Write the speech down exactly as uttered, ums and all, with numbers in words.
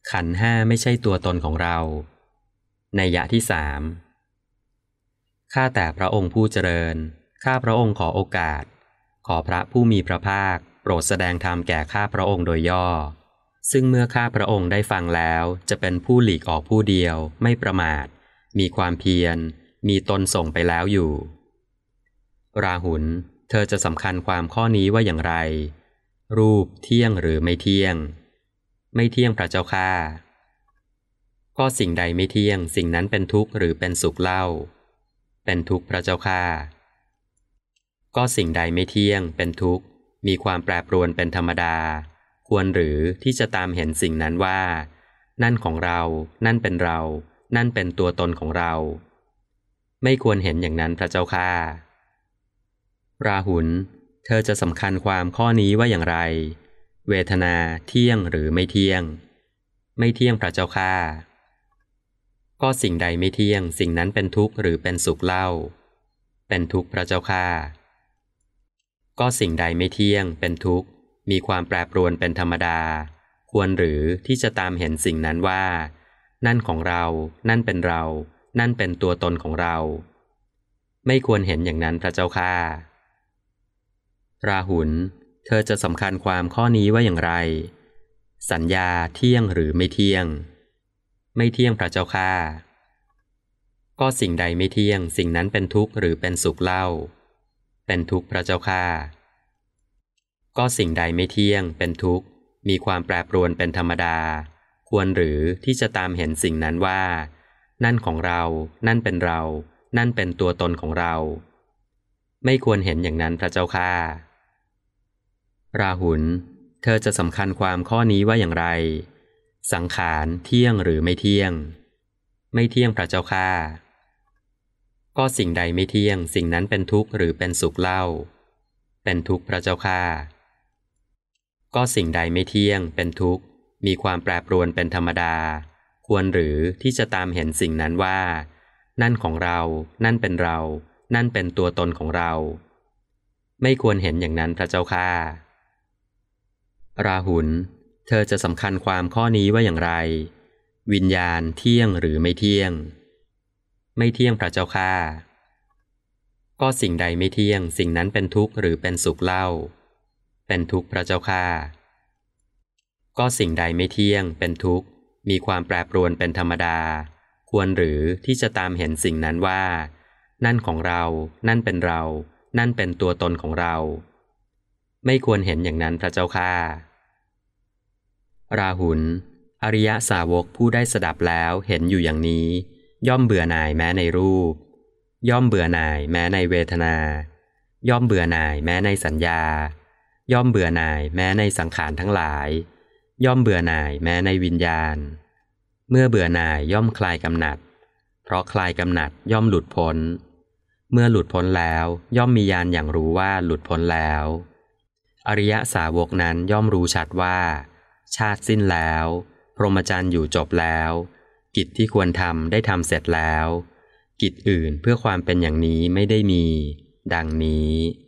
ขันธ์ห้าไม่ใช่ตัวตนของเรานัยยะที่สามข้าแต่พระองค์ผู้เจริญข้าพระองค์ขอโอกาสขอพระผู้มีพระภาคโปรดแสดงธรรมแก่ข้าพระองค์โดยย่อซึ่งเมื่อข้าพระองค์ได้ฟังแล้วจะเป็นผู้หลีกออกผู้เดียวไม่ประมาทมีความเพียรมีตนส่งไปแล้วอยู่ราหุลเธอจะสำคัญความข้อนี้ว่าอย่างไรรูปเที่ยงหรือไม่เที่ยงไม่เที่ยงพระเจ้าข้าก็สิ่งใดไม่เที่ยงสิ่งนั้นเป็นทุกข์หรือเป็นสุขเล่าเป็นทุกข์พระเจ้าข้าก็สิ่งใดไม่เที่ยงเป็นทุกข์มีความแปรปรวนเป็นธรรมดาควรหรือที่จะตามเห็นสิ่งนั้นว่านั่นของเรานั่นเป็นเรานั่นเป็นตัวตนของเราไม่ควรเห็นอย่างนั้นพระเจ้าข้าราหุลเธอจะสำคัญความข้อนี้ว่าอย่างไรเวทนาเที่ยงหรือไม่เที่ยงไม่เที่ยงพระเจ้าข้าก็สิ่งใดไม่เที่ยงสิ่งนั้นเป็นทุกข์หรือเป็นสุขเล่าเป็นทุกข์พระเจ้าข้าก็สิ่งใดไม่เที่ยงเป็นทุกข์มีความแปรปรวนเป็นธรรมดาควรหรือที่จะตามเห็นสิ่งนั้นว่านั่นของเรานั่นเป็นเรานั่นเป็นตัวตนของเราไม่ควรเห็นอย่างนั้นพระเจ้าข้าราหุลเธอจะสำคัญความข้อนี้ว่าอย่างไรสัญญาเที่ยงหรือไม่เที่ยงไม่เที่ยงพระเจ้าข้าก็สิ่งใดไม่เที่ยงสิ่งนั้นเป็นทุกข์หรือเป็นสุขเล่าเป็นทุกข์พระเจ้าข้าก็สิ่งใดไม่เที่ยงเป็นทุกข์มีความแปรปรวนเป็นธรรมดาควรหรือที่จะตามเห็นสิ่งนั้นว่านั่นของเรานั่นเป็นเรานั่นเป็นตัวตนของเราไม่ควรเห็นอย่างนั้นพระเจ้าข้าราหุลเธอจะสำคัญความข้อนี้ว่าอย่างไรสังขารเที่ยงหรือไม่เที่ยงไม่เที่ยงพระเจ้าข้าก็สิ่งใดไม่เที่ยงสิ่งนั้นเป็นทุกข์หรือเป็นสุขเล่าเป็นทุกข์พระเจ้าข้าก็สิ่งใดไม่เที่ยงเป็นทุกข์มีความแปรปรวนเป็นธรรมดาควรหรือที่จะตามเห็นสิ่งนั้นว่านั่นของเรานั่นเป็นเรานั่นเป็นตัวตนของเราไม่ควรเห็นอย่างนั้นพระเจ้าข้าราหุลเธอจะสำคัญความข้อนี้ว่าอย่างไรวิญญาณเที่ยงหรือไม่เที่ยงไม่เที่ยงพระเจ้าข้าก็สิ่งใดไม่เที่ยงสิ่งนั้นเป็นทุกข์หรือเป็นสุขเล่าเป็นทุกข์พระเจ้าข้าก็สิ่งใดไม่เที่ยงเป็นทุกข์มีความแปรปรวนเป็นธรรมดาควรหรือที่จะตามเห็นสิ่งนั้นว่านั่นของเรานั่นเป็นเรานั่นเป็นตัวตนของเราไม่ควรเห็นอย่างนั้นพระเจ้าข้าราหุลอริยสาวกผู้ได้สดับแล้วเห็นอยู่อย่างนี้ย่อมเบื่อหน่ายแม้ในรูปย่อมเบื่อหน่ายแม้ในเวทนาย่อมเบื่อหน่ายแม้ในสัญญาย่อมเบื่อหน่ายแม้ในสังขารทั้งหลายย่อมเบื่อหน่ายแม้ในวิญญาณเมื่อเบื่อหน่ายย่อมคลายกำหนัดเพราะคลายกำหนัดย่อมหลุดพ้นเมื่อหลุดพ้นแล้วย่อมมีญาณอย่างรู้ว่าหลุดพ้นแล้วอริยสาวกนั้นย่อมรู้ชัดว่าชาติสิ้นแล้วพรหมจรรย์อยู่จบแล้วกิจที่ควรทำได้ทำเสร็จแล้วกิจอื่นเพื่อความเป็นอย่างนี้ไม่ได้มีดังนี้